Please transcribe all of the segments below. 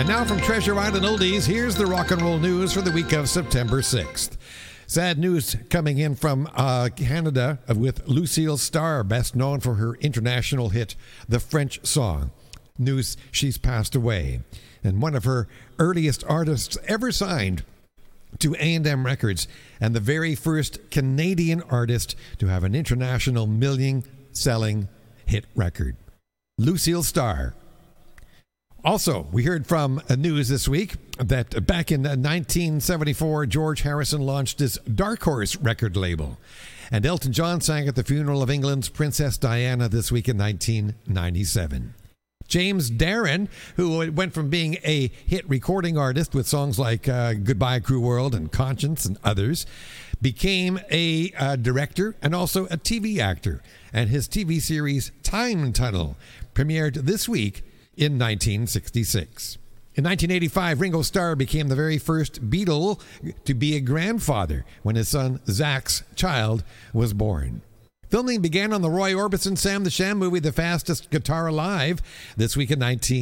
And now from Treasure Island Oldies, here's the rock and roll news for the week of September 6th. Sad news coming in from Canada with Lucille Starr, best known for her international hit, The French Song. News she's passed away. And one of her earliest artists ever signed to A&M Records, and the very first Canadian artist to have an international million-selling hit record. Lucille Starr. Also, we heard from news this week that back in 1974, George Harrison launched his Dark Horse record label. And Elton John sang at the funeral of England's Princess Diana this week in 1997. James Darren, who went from being a hit recording artist with songs like Goodbye Cruel World and Conscience and others, became a director and also a TV actor. And his TV series Time Tunnel premiered this week in 1966. In 1985, Ringo Starr became the very first Beatle to be a grandfather when his son Zach's child was born. Filming began on the Roy Orbison Sam the Sham movie The Fastest Guitar Alive this week in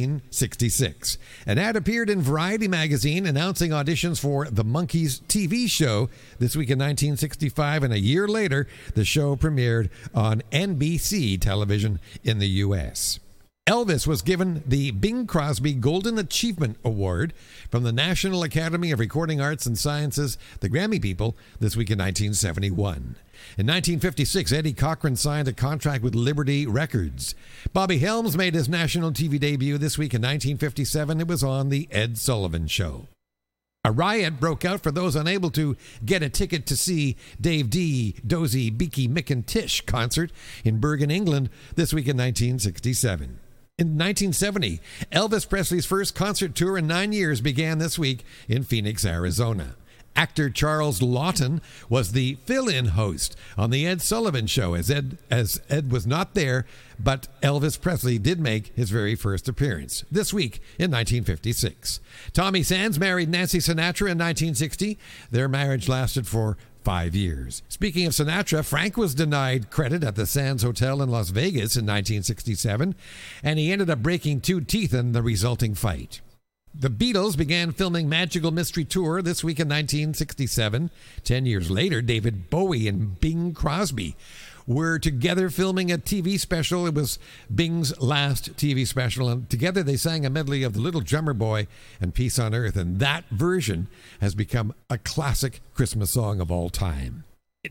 1966. An ad appeared in Variety magazine announcing auditions for The Monkees TV show this week in 1965, and a year later, the show premiered on NBC television in the U.S. Elvis was given the Bing Crosby Golden Achievement Award from the National Academy of Recording Arts and Sciences, the Grammy people, this week in 1971. In 1956, Eddie Cochran signed a contract with Liberty Records. Bobby Helms made his national TV debut this week in 1957. It was on The Ed Sullivan Show. A riot broke out for those unable to get a ticket to see Dave D, Dozy, Beaky, Mick and Tish concert in Bergen, England this week in 1967. In 1970, Elvis Presley's first concert tour in 9 years began this week in Phoenix, Arizona. Actor Charles Lawton was the fill-in host on The Ed Sullivan Show as Ed was not there, but Elvis Presley did make his very first appearance this week in 1956. Tommy Sands married Nancy Sinatra in 1960. Their marriage lasted for 5 years. Speaking of Sinatra, Frank was denied credit at the Sands Hotel in Las Vegas in 1967, and he ended up breaking 2 teeth in the resulting fight. The Beatles began filming Magical Mystery Tour this week in 1967. 10 years later, David Bowie and Bing Crosby were together filming a TV special. It was Bing's last TV special, and together they sang a medley of The Little Drummer Boy and Peace on Earth, and that version has become a classic Christmas song of all time.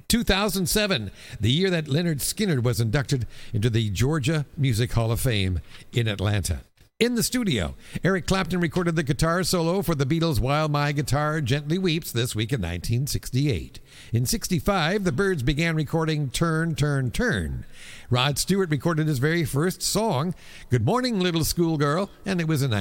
2007, the year that Lynyrd Skynyrd was inducted into the Georgia Music Hall of Fame in Atlanta. In the studio, Eric Clapton recorded the guitar solo for the Beatles' While My Guitar Gently Weeps this week in 1968. In 65, the Byrds began recording Turn, Turn, Turn. Rod Stewart recorded his very first song, Good Morning Little Schoolgirl, and it was in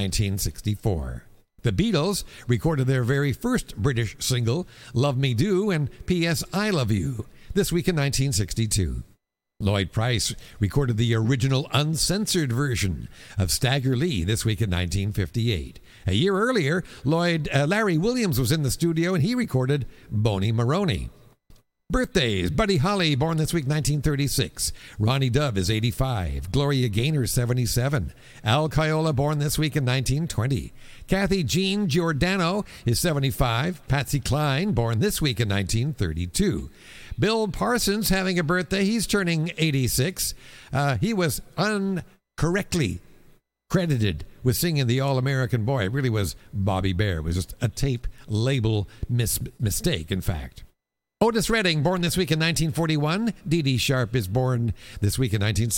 1964. The Beatles recorded their very first British single, Love Me Do and P.S. I Love You, this week in 1962. Lloyd Price recorded the original uncensored version of Stagger Lee this week in 1958. A year earlier, Larry Williams was in the studio and he recorded Boney Maroney. Birthdays: Buddy Holly, born this week 1936. Ronnie Dove is 85. Gloria Gaynor, 77. Al Caiola, born this week in 1920. Kathy Jean Giordano is 75. Patsy Cline, born this week in 1932. Bill Parsons having a birthday. He's turning 86. He was incorrectly credited with singing The All-American Boy. It really was Bobby Bare. It was just a tape label mistake, in fact. Otis Redding, born this week in 1941. Dee Dee Sharp is born this week in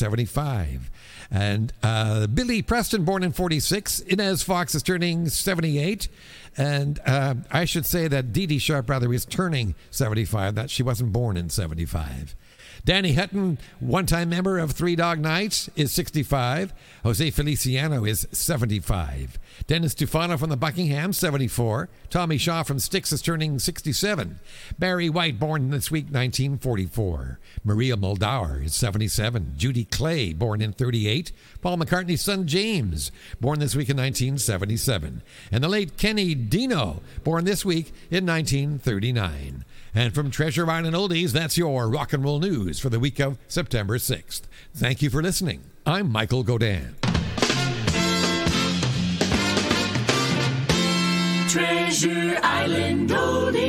1975. And Billy Preston, born in 46. Inez Fox is turning 78. And I should say that Dee Dee Sharp, rather, is turning 75. That she wasn't born in 75. Danny Hutton, one-time member of Three Dog Night, is 65. Jose Feliciano is 75. Dennis Tufano from the Buckingham, 74. Tommy Shaw from Styx is turning 67. Barry White, born this week, 1944. Maria Muldaur is 77. Judy Clay, born in 38. Paul McCartney's son James, born this week in 1977. And the late Kenny Dino, born this week in 1939. And from Treasure Island Oldies, that's your rock and roll news for the week of September 6th. Thank you for listening. I'm Michael Godin. Treasure Island Oldies.